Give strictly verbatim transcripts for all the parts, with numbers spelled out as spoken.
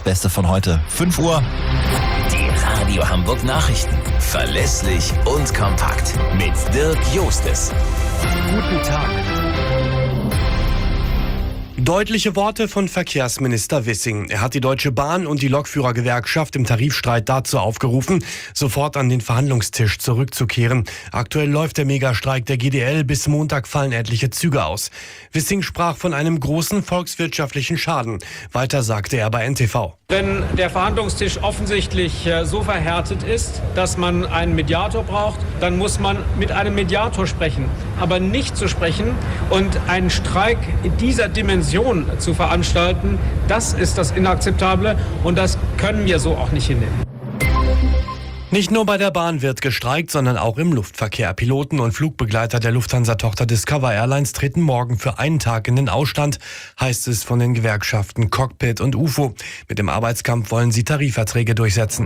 Beste von heute. fünf Uhr. Die Radio Hamburg Nachrichten. Verlässlich und kompakt. Mit Dirk Jostes. Guten Tag. Deutliche Worte von Verkehrsminister Wissing. Er hat die Deutsche Bahn und die Lokführergewerkschaft im Tarifstreit dazu aufgerufen, sofort an den Verhandlungstisch zurückzukehren. Aktuell läuft der Megastreik der G D L. Bis Montag fallen etliche Züge aus. Wissing sprach von einem großen volkswirtschaftlichen Schaden. Weiter sagte er bei N T V. Wenn der Verhandlungstisch offensichtlich so verhärtet ist, dass man einen Mediator braucht, dann muss man mit einem Mediator sprechen. Aber nicht zu sprechen und einen Streik in dieser Dimension zu veranstalten, das ist das Inakzeptable und das können wir so auch nicht hinnehmen. Nicht nur bei der Bahn wird gestreikt, sondern auch im Luftverkehr. Piloten und Flugbegleiter der Lufthansa-Tochter Discover Airlines treten morgen für einen Tag in den Ausstand, heißt es von den Gewerkschaften Cockpit und U F O. Mit dem Arbeitskampf wollen sie Tarifverträge durchsetzen.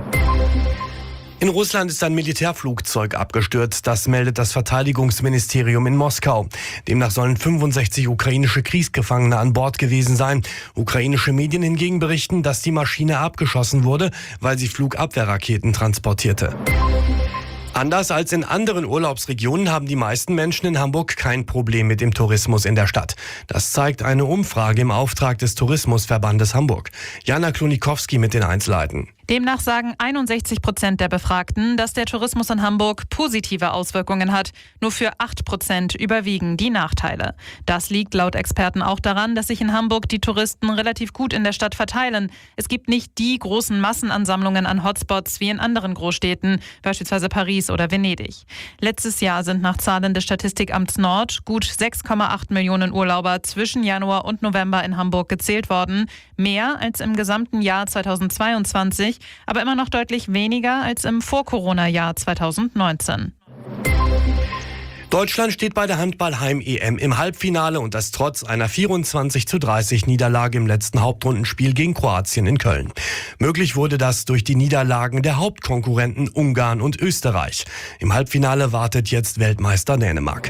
In Russland ist ein Militärflugzeug abgestürzt, das meldet das Verteidigungsministerium in Moskau. Demnach sollen fünfundsechzig ukrainische Kriegsgefangene an Bord gewesen sein. Ukrainische Medien hingegen berichten, dass die Maschine abgeschossen wurde, weil sie Flugabwehrraketen transportierte. Anders als in anderen Urlaubsregionen haben die meisten Menschen in Hamburg kein Problem mit dem Tourismus in der Stadt. Das zeigt eine Umfrage im Auftrag des Tourismusverbandes Hamburg. Jana Klonikowski mit den Einzelheiten. Demnach sagen einundsechzig Prozent der Befragten, dass der Tourismus in Hamburg positive Auswirkungen hat. Nur für acht Prozent überwiegen die Nachteile. Das liegt laut Experten auch daran, dass sich in Hamburg die Touristen relativ gut in der Stadt verteilen. Es gibt nicht die großen Massenansammlungen an Hotspots wie in anderen Großstädten, beispielsweise Paris oder Venedig. Letztes Jahr sind nach Zahlen des Statistikamts Nord gut sechs Komma acht Millionen Urlauber zwischen Januar und November in Hamburg gezählt worden. Mehr als im gesamten Jahr zweitausendzweiundzwanzig, aber immer noch deutlich weniger als im Vor-Corona-Jahr zweitausendneunzehn. Deutschland steht bei der Handball-Heim-E M im Halbfinale und das trotz einer vierundzwanzig zu dreißig Niederlage im letzten Hauptrundenspiel gegen Kroatien in Köln. Möglich wurde das durch die Niederlagen der Hauptkonkurrenten Ungarn und Österreich. Im Halbfinale wartet jetzt Weltmeister Dänemark.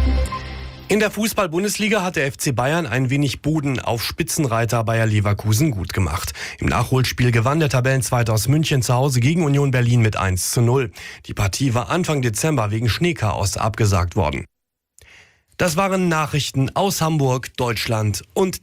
In der Fußball-Bundesliga hat der F C Bayern ein wenig Boden auf Spitzenreiter Bayer Leverkusen gut gemacht. Im Nachholspiel gewann der Tabellenzweite aus München zu Hause gegen Union Berlin mit eins zu null. Die Partie war Anfang Dezember wegen Schneechaos abgesagt worden. Das waren Nachrichten aus Hamburg, Deutschland und